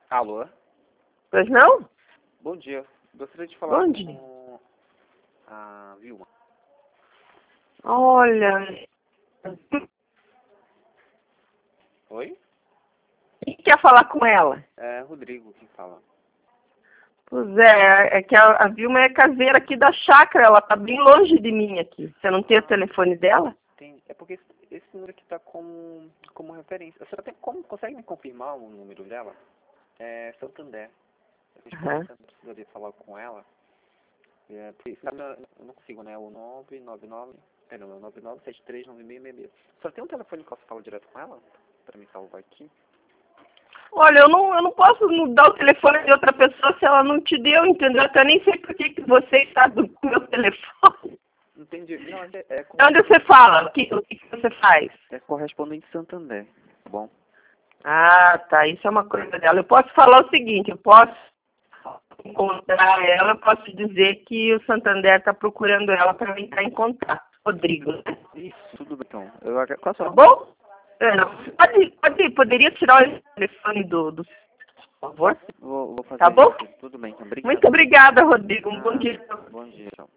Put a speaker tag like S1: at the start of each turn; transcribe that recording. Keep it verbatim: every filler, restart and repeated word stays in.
S1: Alô?
S2: Pois não?
S1: Bom dia. Gostaria de falar
S2: Bom dia.
S1: com a Vilma.
S2: Olha...
S1: Oi?
S2: Quem quer falar com ela?
S1: É Rodrigo quem fala.
S2: Pois é, é que a, a Vilma é caseira aqui da chácara, ela tá bem longe de mim aqui. Você não tem o telefone dela?
S1: Tem, é porque esse, esse número aqui tá como, como referência. A senhora tem como, consegue me confirmar o número dela? É Santander. A gente
S2: Aham.
S1: precisaria falar com ela. É, porque senão eu não consigo, né? O nove nove nove... É, não, é nove nove sete três nove seis seis seis. Só tem um telefone que eu posso falar direto com ela? Pra me salvar aqui.
S2: Olha, eu não, eu não posso dar o telefone de outra pessoa se ela não te deu, entendeu? Eu nem sei por que que você está do com o meu telefone.
S1: Entendi. Não, é, é,
S2: De onde você fala? O que, o que que você faz?
S1: é correspondente Santander. Tá bom?
S2: Ah, tá. Isso é uma coisa dela. Eu posso falar o seguinte, eu posso encontrar ela, eu posso dizer que o Santander está procurando ela para entrar em contato. Rodrigo, né?
S1: Isso, tudo bem então. Eu, agra- qual a sua
S2: Tá bom? É, não. Pode, pode, poderia tirar o telefone do, do por favor?
S1: Vou, vou fazer
S2: Tá bom?
S1: isso. Tudo bem, então. Obrigado.
S2: Muito obrigada, Rodrigo. Um bom
S1: Ah,
S2: dia.
S1: bom dia, tchau.